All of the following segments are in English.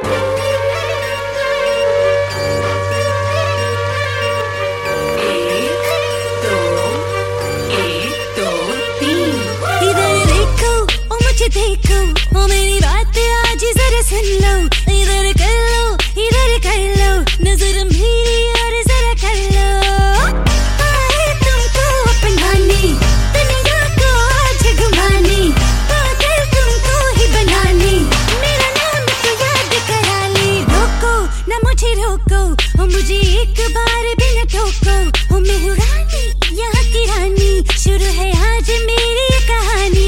देखो ओ मेरी बात आज जरा सुन लो इधर कर लो इधर कर लो नजर मेरी और जरा कर लो आए तुमको अपनाने दुनिया को आज घुमाने पागल तुमको ही बनाने मेरा नाम तो याद करा ले रोको ना मुझे रोको ओ मुझे एक बार भी न टोको ओ मेहरानी यहाँ की रानी शुरू है आज मेरी कहानी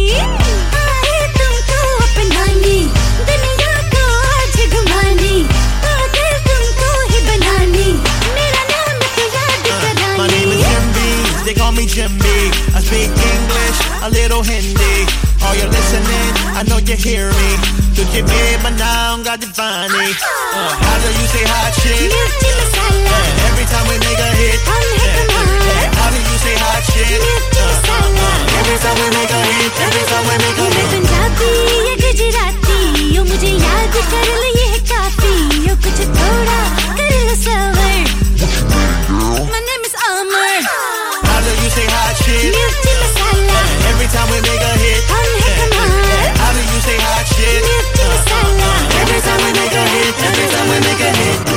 Jimmy, I speak English, a little Hindi. Are you listening? I know you hear me. Tujhe mein banaunga divani. How do you say hot shit? Mirchi masala. Every time we make a hit. How do you say hot shit? Mirchi masala. Every time we make a hit. Every time we make a hit. Punjabi ya Gujarati, yo mujhe yaad kar lo ye hai kaafi. Yo kuch thoda kar lo sabar. My name is Amar. How do you say hot shit? Mirchi masala. Every time we make a hit. How do you say hot shit? Mirchi masala. Every time we make a hit. Every time we make a hit.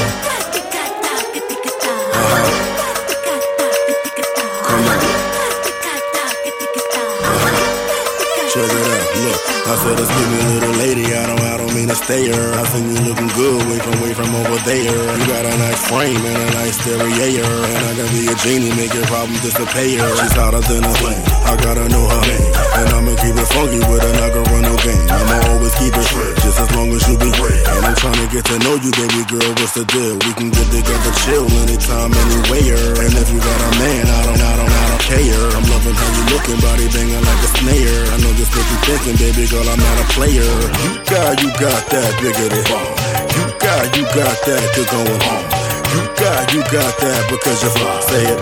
Check it out, look. I said, excuse me, little lady. I don't mean to stay here. I think you looking good, way from over there. You got a nice frame and a nice stereo, and I can be a genie, make your problems disappear. She's hotter than a flame. I gotta know her name, and I'ma keep it funky with her, not gonna run no game. I'ma always keep it straight, just as long as you be great. And I'm trying to get to know you, baby girl. What's the deal? We can get together, chill anytime, anywhere. And if you got a man, I don't care. I'm loving how you looking, body banging like a snare. I know just what you thinking, baby girl. I'm not a player. You got that biggity bomb. You got that, you're going home. You got that because you're fly. Say it.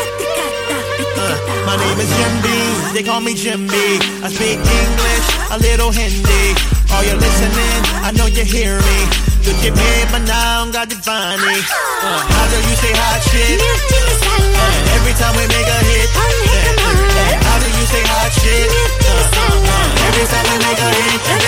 My name is Jimmy, they call me Jimmy. I speak English, a little Hindi. Are you listening? I know you hear me. Tujhe mein banaunga divani. How do you say hot shit? Mirchi masala. Every time we make a hit. How do you say hot shit? Mirchi masala. Every time we make a hit.